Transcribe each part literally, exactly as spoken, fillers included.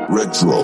Retro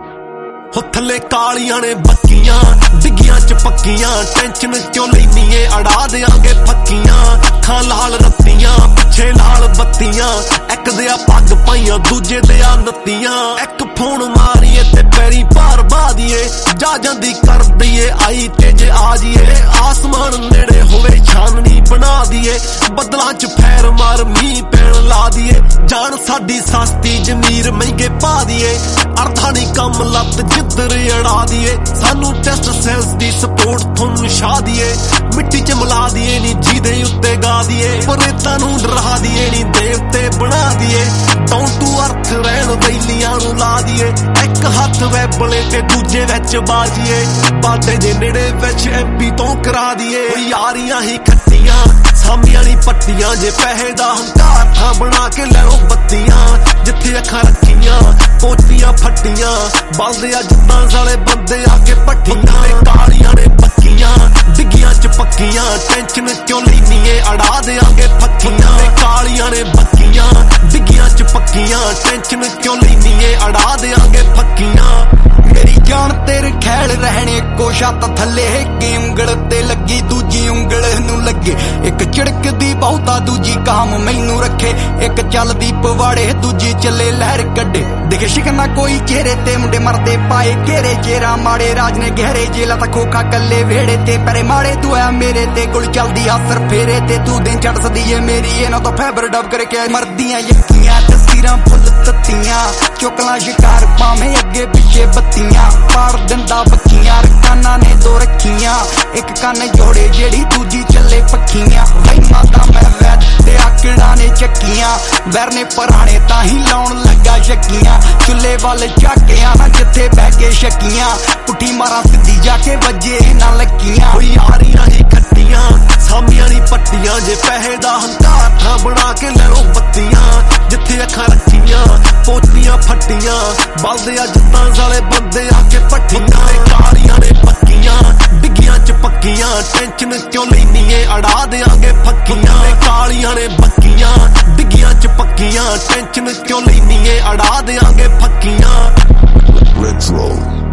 हो थले कालियां ने बक्कियां डिग्गियां च पक्कियां टेंशन क्यों लैनी ए अड़ा देंगे फक्कियां अखां लाल रत्तियां पिछे लाल बत्तियां एक दिया पग पाइयां दूजे दिया नत्तियां एक फोन मारिए ते पैरी भार बा दिए जा जांदी कर दईए आई ते जे आ जिए आसमान नेड़े होवे छाननी बना दिए बदलां च फैर मार मींह पैण ला दिए जान साडी सस्ती जमीर महंगे पा दिए अर्धा नहीं कम लत जिधर अड़ा दिए सानू टेस्ट सेल्स दी सपोर्ट थोनू छा दिए मिट्टी च मिला दिए नी जीदे उत्ते गा दिए परेतां नू डरा दिए नी देवते बना दिए डाउन टू अर्थ रहन वैलियां नू ला दिए एक हथ वैबले ते दूजे विच बाजिए बाटे जे नेड़े विच एमपी तो करा दिए यारियां ही खट्टियां सामियां नी पट्टियां जे पैसे दा हंकार था बना के लैओ बत्तियां जिथे अखां रखियां पोतियां फट्टियां बलदे जिद्दां साले बंदे आके पट्टियां कालियां ने बक्कियां डिग्गियां च पक्कियां टेंशन क्यों लैनी ए अड़ा देंगे फक्कियां कालियां ने बक्कियां डिग्गियां च पक्कियां टेंशन क्यों लैनी ए अड़ा देंगे फक्कियां मेरी जान तेरे खैल रहने को छत थले गेम गल ते लगी दूजी उंगल नू लगे एक चिड़कदी बहुता दूजी काम मैनू रखे एक चलदी पवाड़े दूजी चले लहर कड्डे दिखे शिकना कोई चेहरे ते मुंडे मरदे पाए घेरे चेहरा माड़े राज ने गहरे जेला तक खोखा कले वेड़े ते परे माड़े तू है मेरे ते गुल चलदी असर फेरे ते तू दिन चढ़ सदी है मेरी ये ना तो फैबर डब करके मरदियां यक्कियां तस्वीरां फुल तत्तियां चुकला शिकार पावे अगे पिछे बत्तियां पार दिंदा बक्कियां रकाना ने दो रखियां एक कन जोड़े जेड़ी दूजी चले पक्खियां वही माता मैं वैद ते आकड़ा ने चक्कियां बैर ने पराने ताही लाउन लगा शक्कियां चुले वाल झाकियां ना जिथे बह के शक्कियां पुठी मारा सीधी जाके वजे ना लक्कियां यारियां ही खट्टियां सामियां नी पट्टियां जे पैसे दा हंकार था बना के लैओ बत्तियां जिथे अखां रखियां पोतियां फट्टियां बलदे जिद्दां साले बंदे आके पट्टियां कालियां ने बक्कियां डिग्गियां च पक्कियां टेंशन क्यों लैनी ए अड़ा देंगे फक्कियां कालियां ने बक्कियां डिग्गियां च पक्कियां टेंशन क्यों लैनी ए अड़ा देंगे फक्कियां Retro